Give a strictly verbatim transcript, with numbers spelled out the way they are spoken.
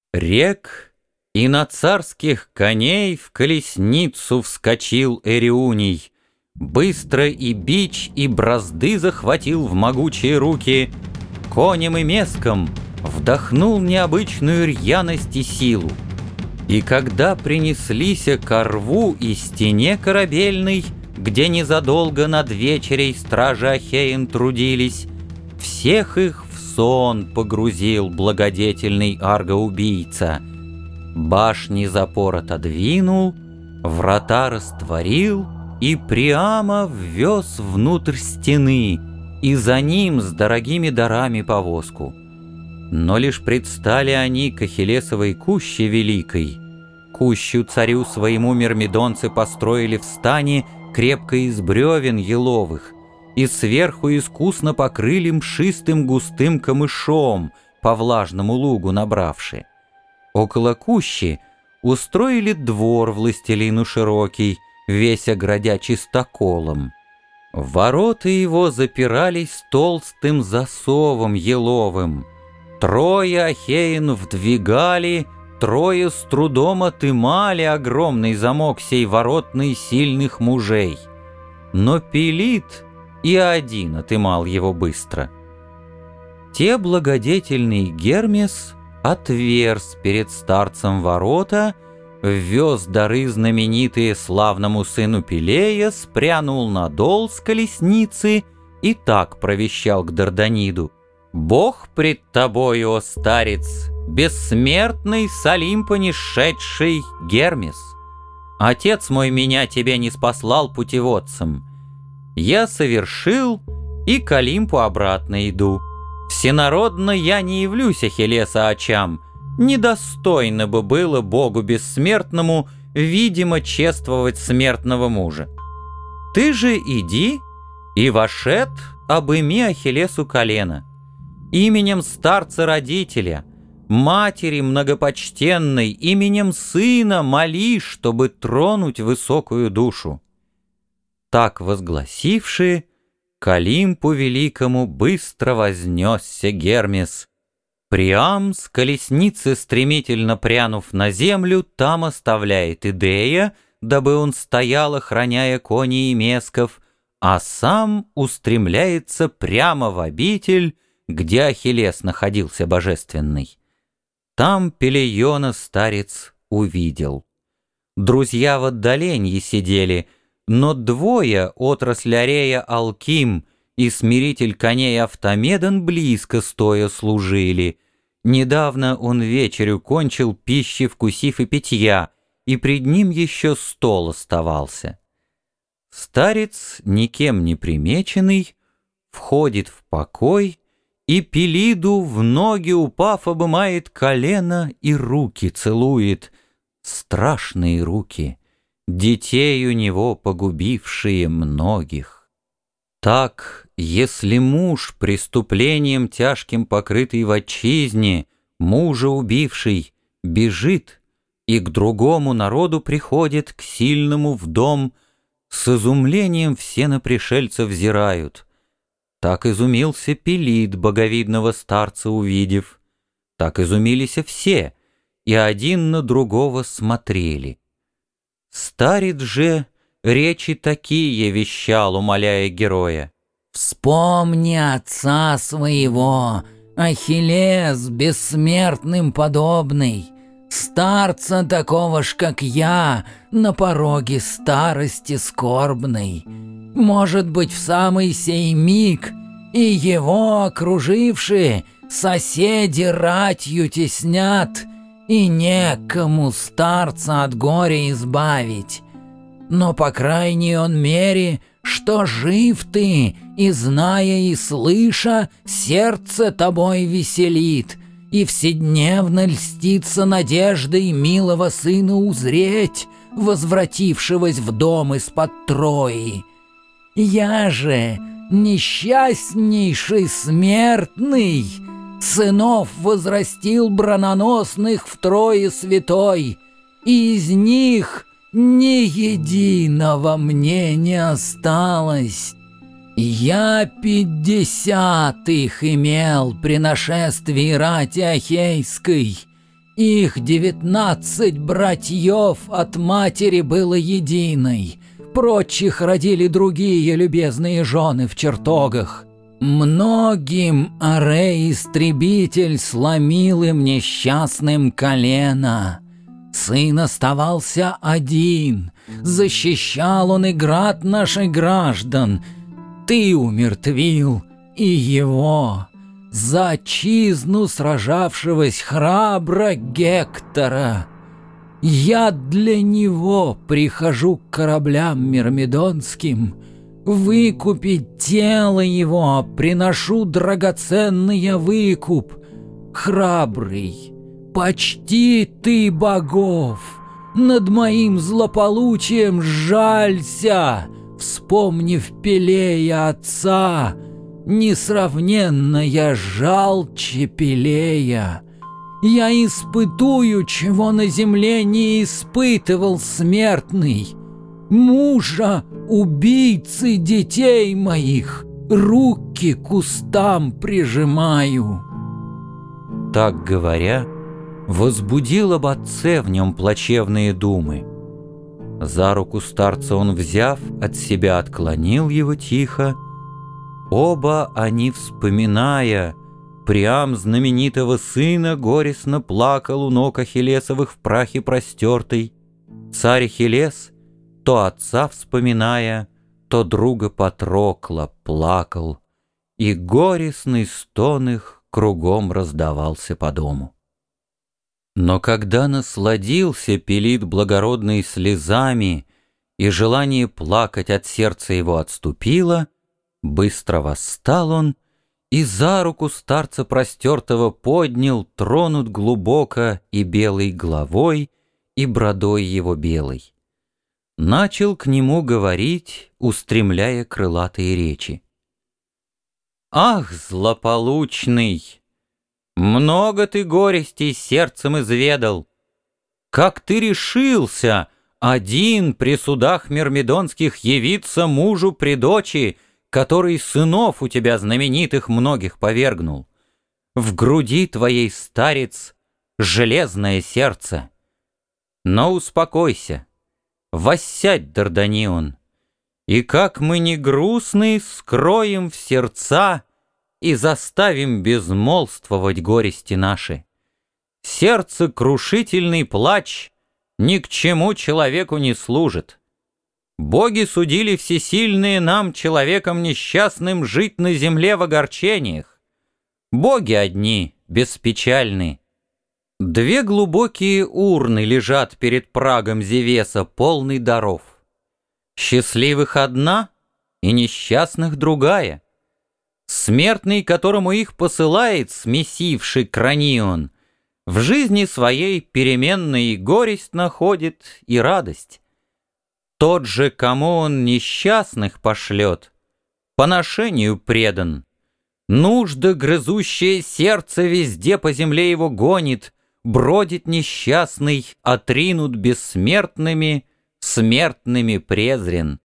Рек, и на царских коней в колесницу вскочил Эриуний. Быстро и бич, и бразды захватил в могучие руки. Конем и меском вдохнул необычную рьяность и силу. И когда принеслися ко рву и стене корабельной, где незадолго над вечерей стражи Ахеин трудились, всех их в сон погрузил благодетельный аргоубийца. Башни запор отодвинул, врата растворил и прямо ввез внутрь стены, и за ним с дорогими дарами повозку. Но лишь предстали они к Ахиллесовой куще великой. Кущу царю своему мирмидонцы построили в стане крепко из бревен еловых, и сверху искусно покрыли мшистым густым камышом, по влажному лугу набравши. Около кущи устроили двор властелину широкий, весь оградя чистоколом. Ворота его запирались толстым засовом еловым. Трое ахеин вдвигали, трое с трудом отымали огромный замок сей воротный сильных мужей. Но Пелит и один отымал его быстро. Те благодетельный Гермес отверз перед старцем ворота, ввез дары знаменитые славному сыну Пелея, спрянул на дол с колесницы и так провещал к Дарданиду: «Бог пред тобою, о старец, бессмертный с Олимпа нисшедший Гермес. Отец мой меня тебе не спаслал путеводцем. Я совершил и к Олимпу обратно иду. Всенародно я не явлюсь Ахиллеса очам. Недостойно бы было Богу бессмертному видимо чествовать смертного мужа. Ты же иди и вошед обыми Ахиллесу колено. Именем старца-родителя, матери многопочтенной, именем сына моли, чтобы тронуть высокую душу». Так возгласивши, к Олимпу великому быстро вознесся Гермес. Приам с колесницы стремительно прянув на землю, там оставляет Идея, дабы он стоял, охраняя кони и месков, а сам устремляется прямо в обитель, где Ахиллес находился божественный. Там Пелейона старец увидел. Друзья в отдалении сидели, но двое, отрасль Арея Алким и смиритель коней Автомедон, близко стоя служили. Недавно он вечерю кончил, пищи вкусив и питья, и пред ним еще стол оставался. Старец, никем не примеченный, входит в покой, и Пелиду, в ноги упав, обымает колено и руки целует. Страшные руки, детей у него погубившие многих. Так, если муж преступлением тяжким покрытый в отчизне, мужа убивший, бежит и к другому народу приходит, к сильному в дом, с изумлением все на пришельца взирают. Так изумился Пелид, боговидного старца увидев. Так изумились все, и один на другого смотрели. Старец же речи такие вещал, умоляя героя: «Вспомни отца своего, Ахиллес бессмертным подобный, старца такого ж, как я, на пороге старости скорбной. Может быть, в самый сей миг и его окружившие соседи ратью теснят, и некому старца от горя избавить. Но по крайней он мере, что жив ты, и зная и слыша, сердце тобой веселит, и вседневно льстится надеждой милого сына узреть, возвратившегося в дом из-под Трои. Я же, несчастнейший смертный, сынов возрастил брононосных втрое святой, и из них ни единого мне не осталось. Я пятьдесят их имел при нашествии рати Ахейской, Их девятнадцать братьев от матери было единой, прочих родили другие любезные жены в чертогах. Многим Арей-истребитель сломил им несчастным колено. Сын оставался один, защищал он и град наших граждан. Ты умертвил и его, за отчизну сражавшегося храбро Гектора. Я для него прихожу к кораблям мирмидонским, выкупить тело его приношу драгоценный выкуп. Храбрый, почти ты богов, над моим злополучием жалься, вспомнив Пелея отца, несравненно я жалче Пелея. Я испытую, чего на земле не испытывал смертный. Мужа, убийцы детей моих, руки к кустам прижимаю. Так говоря, возбудил об отце в нем плачевные думы. За руку старца он, взяв, от себя отклонил его тихо. Оба они, вспоминая, Приам знаменитого сына горестно плакал у ног Ахиллесовых в прахе простертый. Царь Ахиллес, то отца вспоминая, то друга Патрокла плакал, и горестный стон их кругом раздавался по дому. Но когда насладился Пелит благородный слезами, и желание плакать от сердца его отступило, быстро восстал он, и за руку старца простертого поднял, тронут глубоко и белой головой, и бродой его белой. Начал к нему говорить, устремляя крылатые речи. «Ах, злополучный! Много ты горестей сердцем изведал! Как ты решился один при судах мирмидонских явиться мужу при дочи, который сынов у тебя знаменитых многих повергнул? В груди твоей, старец, железное сердце. Но успокойся, воссядь, Дарданион, и как мы не грустны, скроем в сердца и заставим безмолвствовать горести наши. Сердце крушительный плач ни к чему человеку не служит. Боги судили всесильные нам, человеком несчастным, жить на земле в огорчениях. Боги одни, беспечальны. Две глубокие урны лежат перед прагом Зевеса, полный даров. Счастливых одна и несчастных другая. Смертный, которому их посылает смесивший Кранион, в жизни своей переменной и горесть находит, и радость. Тот же, кому он несчастных пошлет, поношению предан. Нужда, грызущее сердце, везде по земле его гонит, бродит несчастный, отринут бессмертными, смертными презрен.